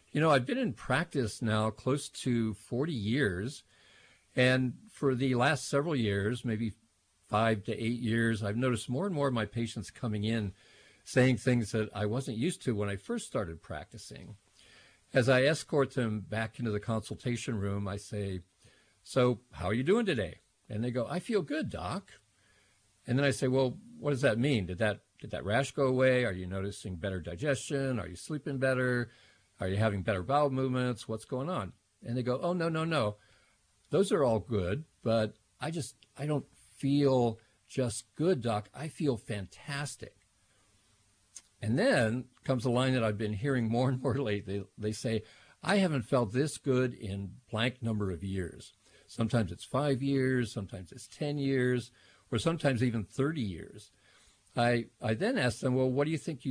I've been in practice now close to 40 years. And for the last several years, maybe 5 to 8 years, I've noticed more and more of my patients coming in saying things that I wasn't used to when I first started practicing. As I escort them back into the consultation room, I say, "So how are you doing today?" And they go, "I feel good, doc." And then I say, "Well, what does that mean? Did that rash go away? Are you noticing better digestion? Are you sleeping better? Are you having better bowel movements? What's going on?" And they go, "Oh, no, no, no. Those are all good, but I don't feel just good, doc. I feel fantastic." And then comes a line that I've been hearing more and more lately. They say, "I haven't felt this good in blank number of years." Sometimes it's 5 years, sometimes it's 10 years, or sometimes even 30 years. I then ask them, "Well, what do you think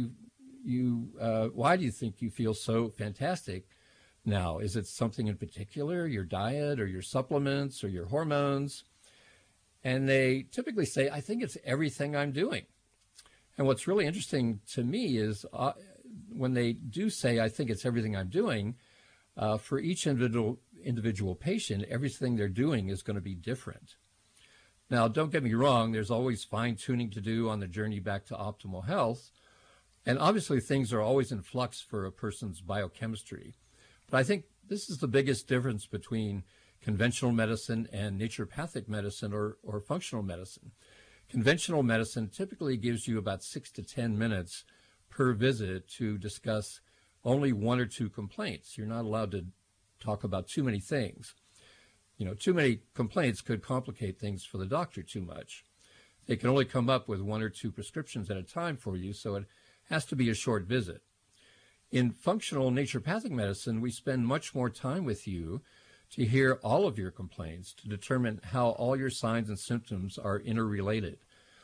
why do you think you feel so fantastic now? Is it something in particular, your diet or your supplements or your hormones?" And they typically say, "I think it's everything I'm doing." And what's really interesting to me is when they do say, "I think it's everything I'm doing," for each individual patient, everything they're doing is going to be different. Now, don't get me wrong, there's always fine-tuning to do on the journey back to optimal health. And obviously, things are always in flux for a person's biochemistry. But I think this is the biggest difference between conventional medicine and naturopathic medicine or functional medicine. Conventional medicine typically gives you about 6 to 10 minutes per visit to discuss only 1 or 2 complaints. You're not allowed to talk about too many things. Too many complaints could complicate things for the doctor too much. They can only come up with 1 or 2 prescriptions at a time for you, so it has to be a short visit. In functional naturopathic medicine, we spend much more time with you to hear all of your complaints, to determine how all your signs and symptoms are interrelated.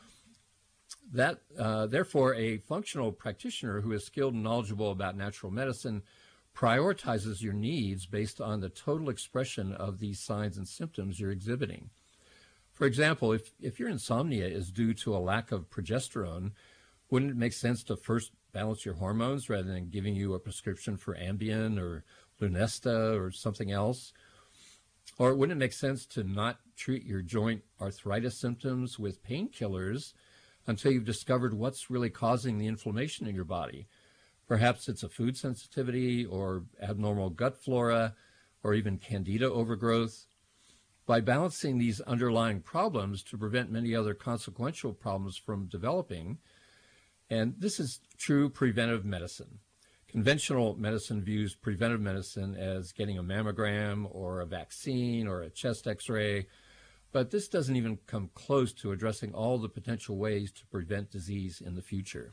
Therefore, a functional practitioner who is skilled and knowledgeable about natural medicine prioritizes your needs based on the total expression of these signs and symptoms you're exhibiting. For example, if your insomnia is due to a lack of progesterone, wouldn't it make sense to first balance your hormones rather than giving you a prescription for Ambien or Lunesta or something else? Or wouldn't it make sense to not treat your joint arthritis symptoms with painkillers until you've discovered what's really causing the inflammation in your body? Perhaps it's a food sensitivity or abnormal gut flora or even candida overgrowth. By balancing these underlying problems to prevent many other consequential problems from developing, and this is true preventive medicine. Conventional medicine views preventive medicine as getting a mammogram or a vaccine or a chest x-ray, but this doesn't even come close to addressing all the potential ways to prevent disease in the future.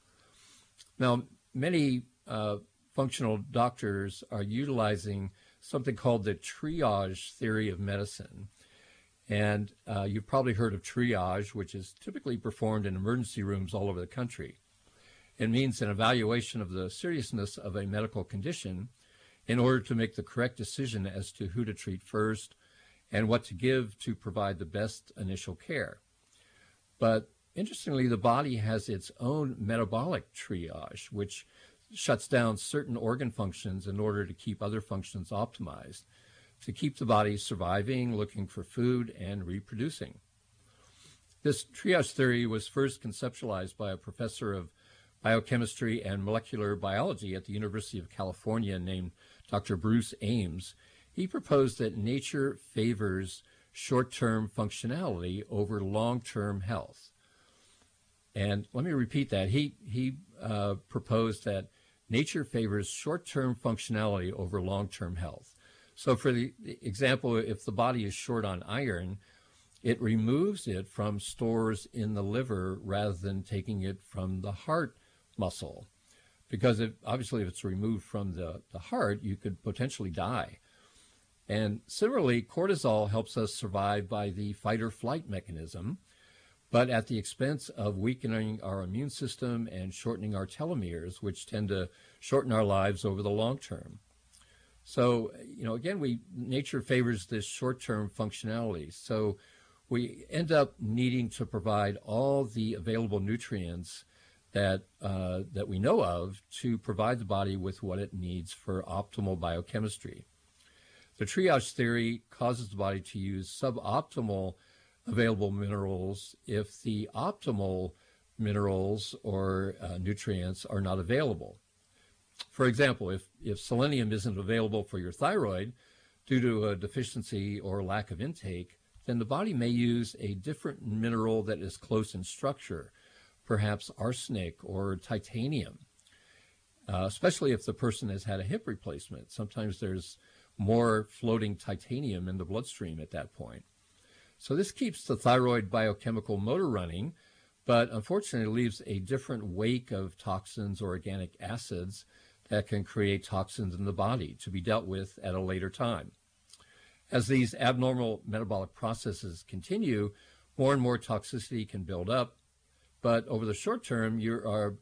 Now, many functional doctors are utilizing something called the triage theory of medicine. And you've probably heard of triage, which is typically performed in emergency rooms all over the country. It means an evaluation of the seriousness of a medical condition in order to make the correct decision as to who to treat first and what to give to provide the best initial care. But interestingly, the body has its own metabolic triage, which shuts down certain organ functions in order to keep other functions optimized, to keep the body surviving, looking for food, and reproducing. This triage theory was first conceptualized by a professor of biochemistry and molecular biology at the University of California named Dr. Bruce Ames. He proposed that nature favors short-term functionality over long-term health. And let me repeat that. He proposed that nature favors short-term functionality over long-term health. So for the example, if the body is short on iron, it removes it from stores in the liver rather than taking it from the heart muscle. Because obviously if it's removed from the heart, you could potentially die. And similarly, cortisol helps us survive by the fight or flight mechanism, but at the expense of weakening our immune system and shortening our telomeres, which tend to shorten our lives over the long term. So, again, nature favors this short-term functionality. So we end up needing to provide all the available nutrients that we know of to provide the body with what it needs for optimal biochemistry. The triage theory causes the body to use suboptimal available minerals if the optimal minerals or nutrients are not available. For example, if selenium isn't available for your thyroid due to a deficiency or lack of intake, then the body may use a different mineral that is close in structure, perhaps arsenic or titanium, especially if the person has had a hip replacement. Sometimes there's more floating titanium in the bloodstream at that point. So this keeps the thyroid biochemical motor running, but unfortunately leaves a different wake of toxins or organic acids that can create toxins in the body to be dealt with at a later time. As these abnormal metabolic processes continue, more and more toxicity can build up, but over the short term, you are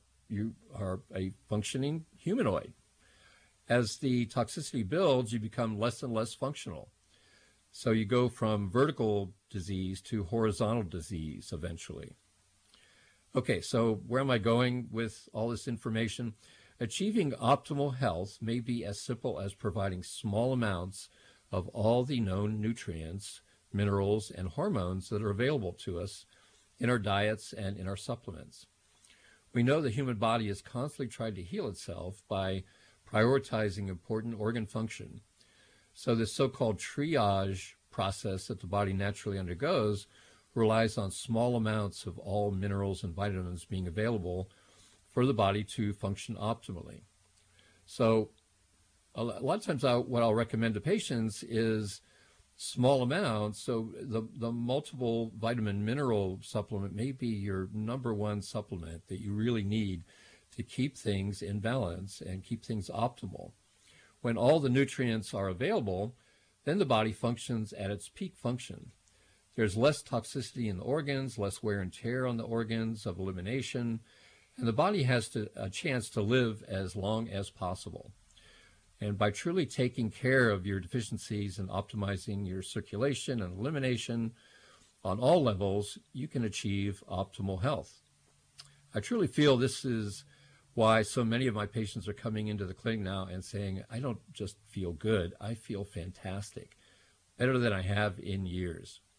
a functioning humanoid. As the toxicity builds, you become less and less functional. So you go from vertical disease to horizontal disease eventually. Okay, so where am I going with all this information? Achieving optimal health may be as simple as providing small amounts of all the known nutrients, minerals, and hormones that are available to us in our diets and in our supplements. We know the human body is constantly trying to heal itself by prioritizing important organ function. So this so-called triage process that the body naturally undergoes relies on small amounts of all minerals and vitamins being available for the body to function optimally. So a lot of times what I'll recommend to patients is small amounts. So the multiple vitamin mineral supplement may be your number one supplement that you really need to keep things in balance and keep things optimal. When all the nutrients are available, then the body functions at its peak function. There's less toxicity in the organs, less wear and tear on the organs of elimination, and the body has a chance to live as long as possible. And by truly taking care of your deficiencies and optimizing your circulation and elimination on all levels, you can achieve optimal health. I truly feel this is why so many of my patients are coming into the clinic now and saying, I don't just feel good, I feel fantastic, better than I have in years.